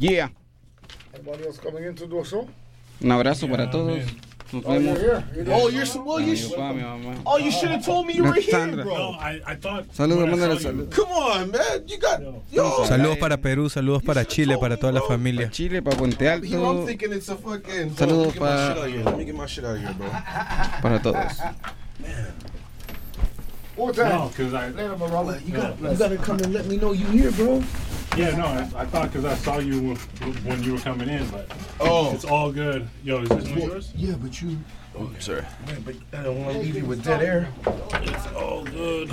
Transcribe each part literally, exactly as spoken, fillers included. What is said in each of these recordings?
Yeah. Anybody else coming in to do a show? Un abrazo Yeah, para todos. man. Nos Oh, you're vemos. here. You're Oh, here. you're so, well, Mi you sh- papá, mi mamá. oh, you should have told me you were here, Sandra. No, bro. I, I thought. Saludos, when I mándale saw you- saludos. Come on, man. You got, Yo. yo. Saludos para Perú, saludos para Chile, para toda la familia. Chile, para Puente Here, I'm Alto, thinking it's a fucking. Saludos Let me get my pa- shit out here. Let me get my shit out here, bro. para todos. What No, time? because I. Later, my brother. You got, you gotta come and let me know you here, bro. Yeah, no, I, I thought because I saw you when you were coming in, but Oh. it's all good. Yo, is this one yours? Yeah, but you. Oh, sorry. Man, but I don't want to leave you with dead air. It's all good.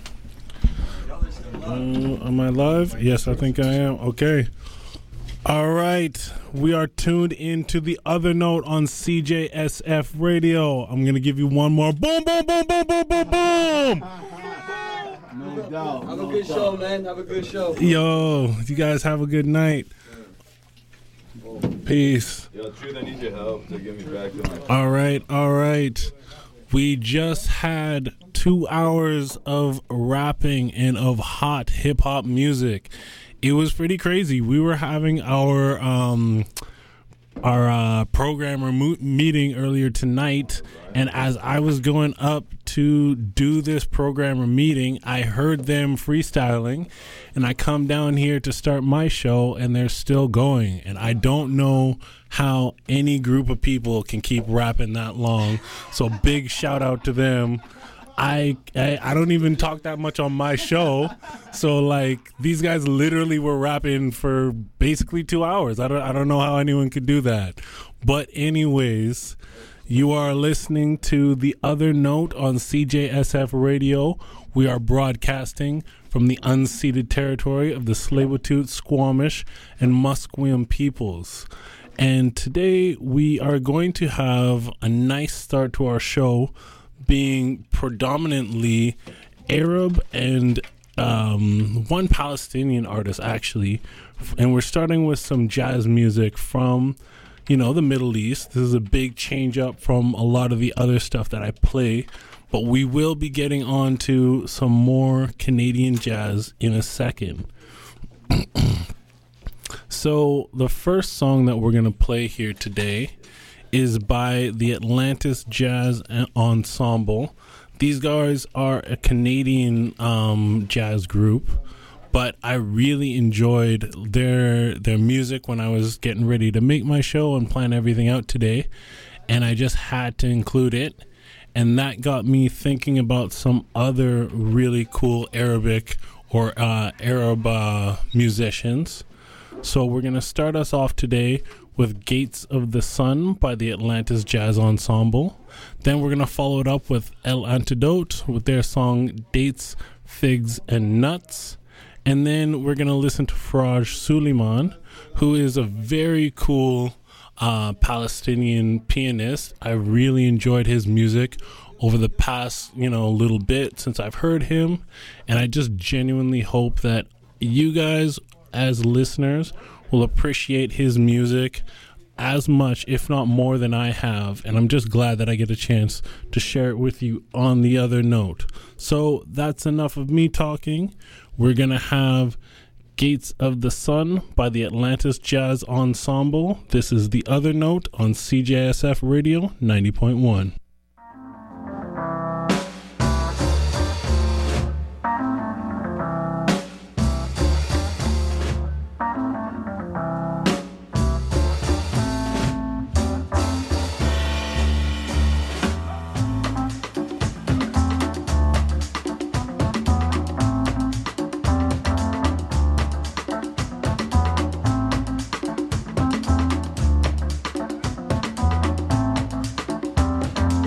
Uh, am I live? Yes, I think I am. Okay. All right. We are tuned into the other note on C J S F Radio. I'm going to give you one more. Boom, boom, boom, boom, boom, boom, boom. Have a good show, man. Have a good show. Yo, you guys have a good night. Peace. Yo, Truth, I need your help to get me back to my... All right, all right. We just had two hours of rapping and of hot hip hop music. It was pretty crazy. We were having our um, our uh, programmer mo- meeting earlier tonight, and as I was going up to do this programmer meeting, I heard them freestyling, and I come down here to start my show, and they're still going, and I don't know how any group of people can keep rapping that long. So big shout out to them. I, I I don't even talk that much on my show, so like these guys literally were rapping for basically two hours. I don't I don't know how anyone could do that, but anyways, you are listening to The Other Note on C J S F Radio. We are broadcasting from the unceded territory of the Tsleil-Waututh, Squamish, and Musqueam peoples. And today we are going to have a nice start to our show, being predominantly Arab and um, one Palestinian artist, actually. And we're starting with some jazz music from, you know, the Middle East. This is a big change up from a lot of the other stuff that I play. But we will be getting on to some more Canadian jazz in a second. So the first song that we're going to play here today is by the Atlantis Jazz Ensemble. These guys are a Canadian um, jazz group, but I really enjoyed their their music when I was getting ready to make my show and plan everything out today, and I just had to include it, and that got me thinking about some other really cool Arabic or uh, Arab uh, musicians. So we're going to start us off today with Gates of the Sun by the Atlantis Jazz Ensemble. Then we're going to follow it up with El Antidote with their song Dates, Figs, and Nuts. And then we're going to listen to Faraj Suleiman, who is a very cool uh, Palestinian pianist. I really enjoyed his music over the past, you know, little bit since I've heard him. And I just genuinely hope that you guys, as listeners, will appreciate his music as much, if not more, than I have. And I'm just glad that I get a chance to share it with you on The Other Note. So that's enough of me talking. We're going to have Gates of the Sun by the Atlantis Jazz Ensemble. This is The Other Note on C J S F Radio ninety point one. Thank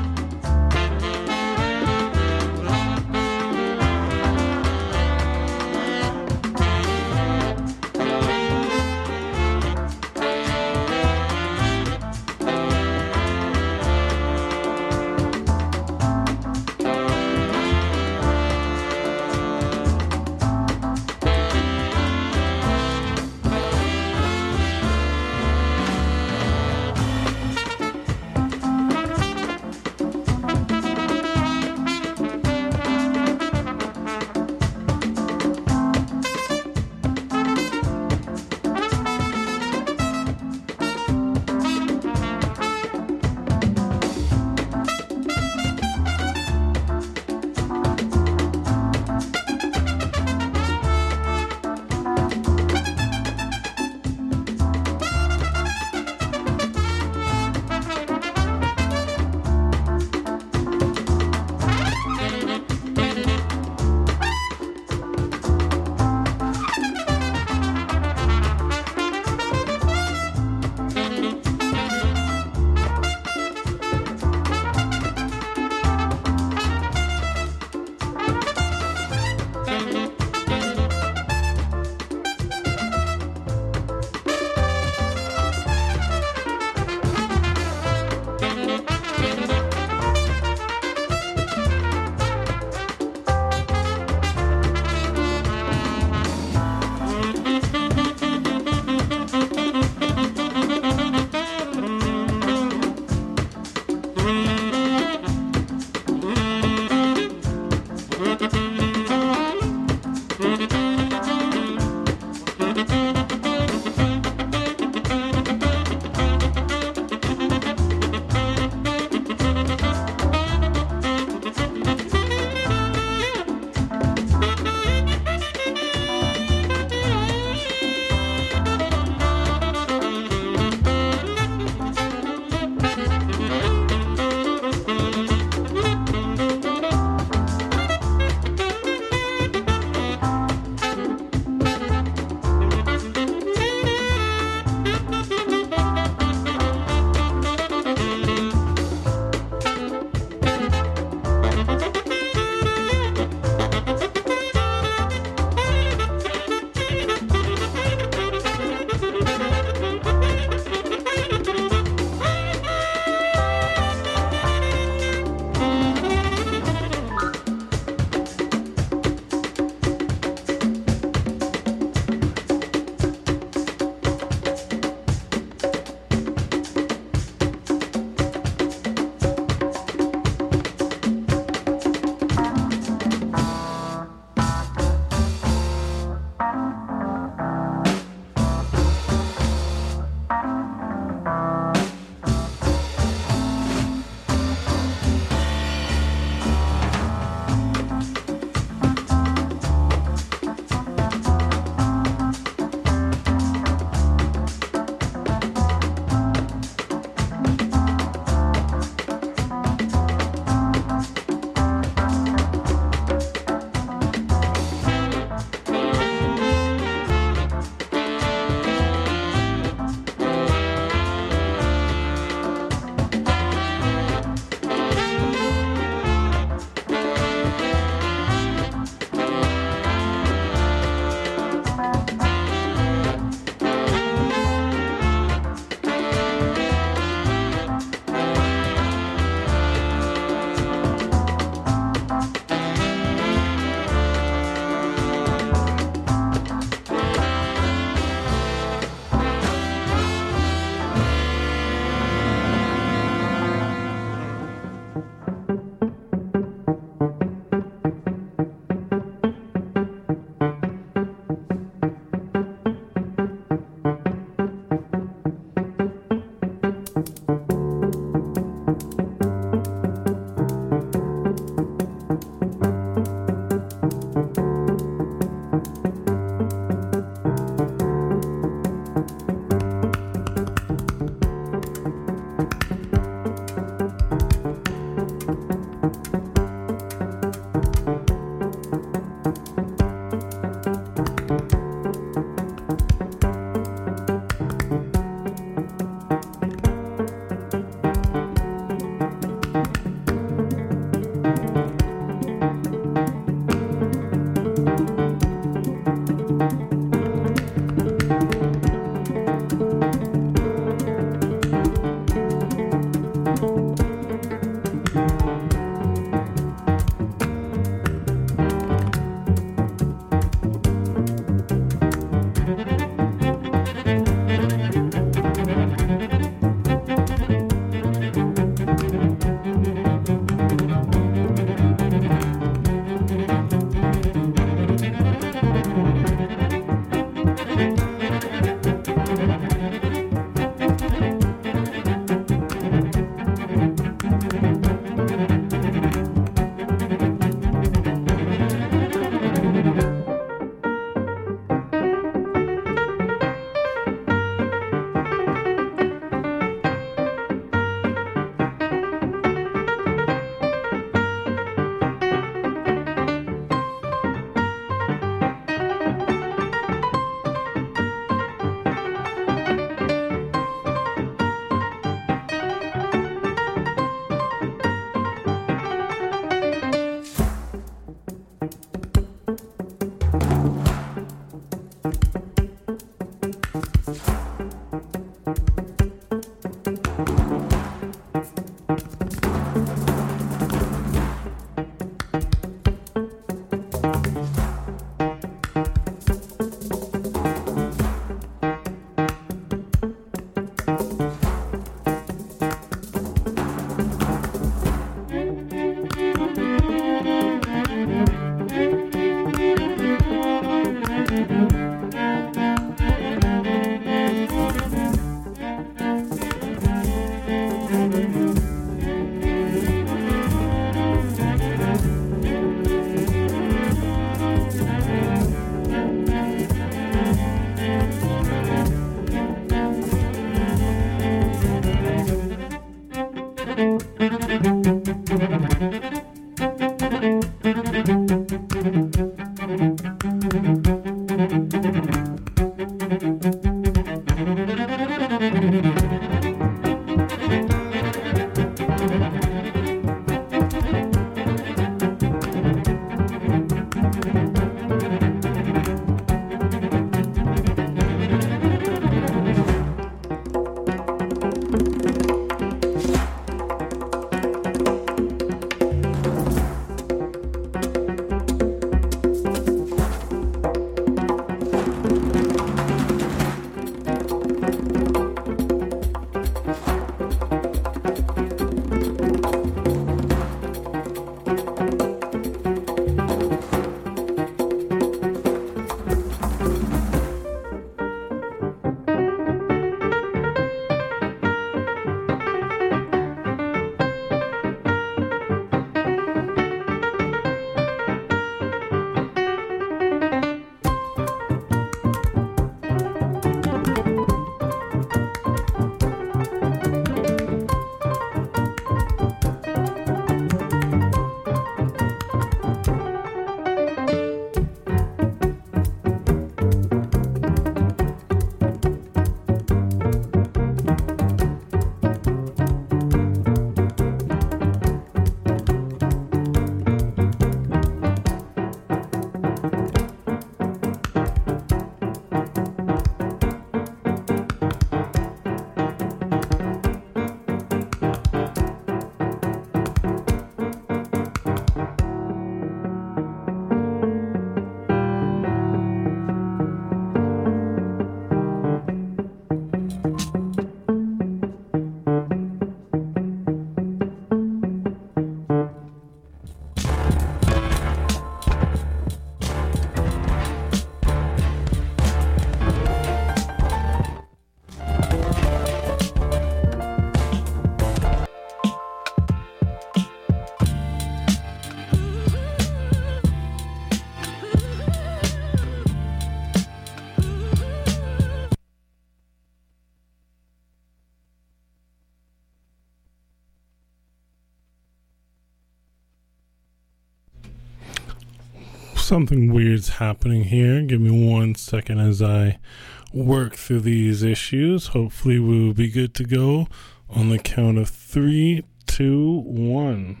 Something weird's happening here. Give me one second as I work through these issues. Hopefully we will be good to go on the count of three, two, one.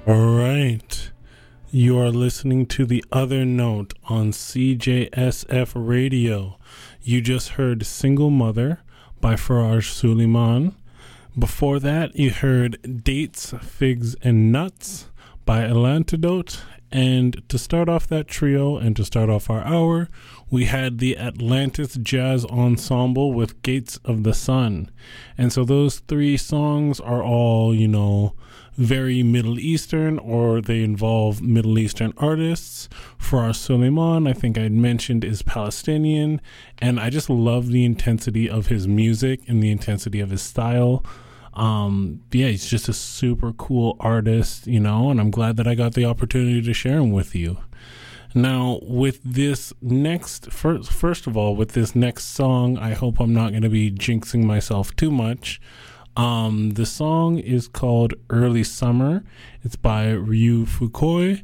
All right. You are listening to The Other Note on C J S F Radio. You just heard Single Mother by Faraj Suleiman. Before that, you heard Dates, Figs, and Nuts by Atlantidote. And to start off that trio and to start off our hour, we had the Atlantis Jazz Ensemble with Gates of the Sun. And so those three songs are all, you know, very Middle Eastern, or they involve Middle Eastern artists. Faraj Suleiman, I think I'd mentioned, is Palestinian, and I just love the intensity of his music and the intensity of his style. Um, yeah, he's just a super cool artist, you know, and I'm glad that I got the opportunity to share him with you. Now, with this next, first, first of all, with this next song, I hope I'm not going to be jinxing myself too much. Um, the song is called Early Summer. It's by Ryu Fukui.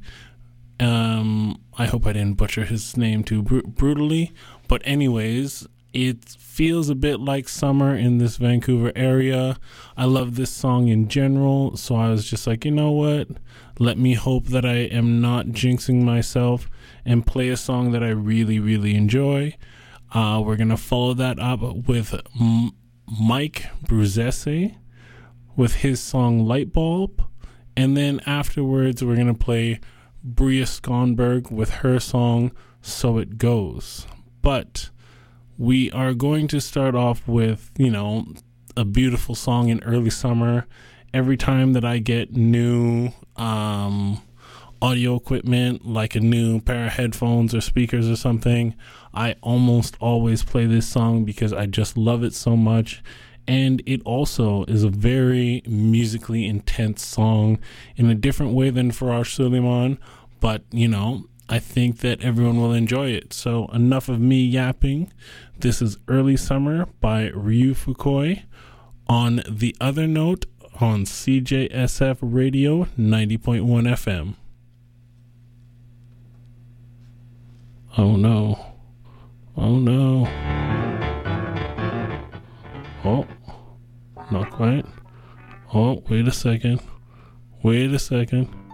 Um, I hope I didn't butcher his name too br- brutally. But anyways, it feels a bit like summer in this Vancouver area. I love this song in general, so I was just like, you know what? Let me hope that I am not jinxing myself and play a song that I really, really enjoy. Uh, we're going to follow that up with M- Mike Bruzese with his song Lightbulb. And then afterwards, we're going to play Bria Skonberg with her song So It Goes. But we are going to start off with, you know, a beautiful song in early summer. Every time that I get new um, audio equipment, like a new pair of headphones or speakers or something, I almost always play this song because I just love it so much. And it also is a very musically intense song in a different way than Faraj Suleiman. But, you know, I think that everyone will enjoy it. So enough of me yapping. This is Early Summer by Ryu Fukui on The Other Note on C J S F Radio ninety point one F M. Oh no. Oh no. Oh, not quite. Oh, wait a second. Wait a second.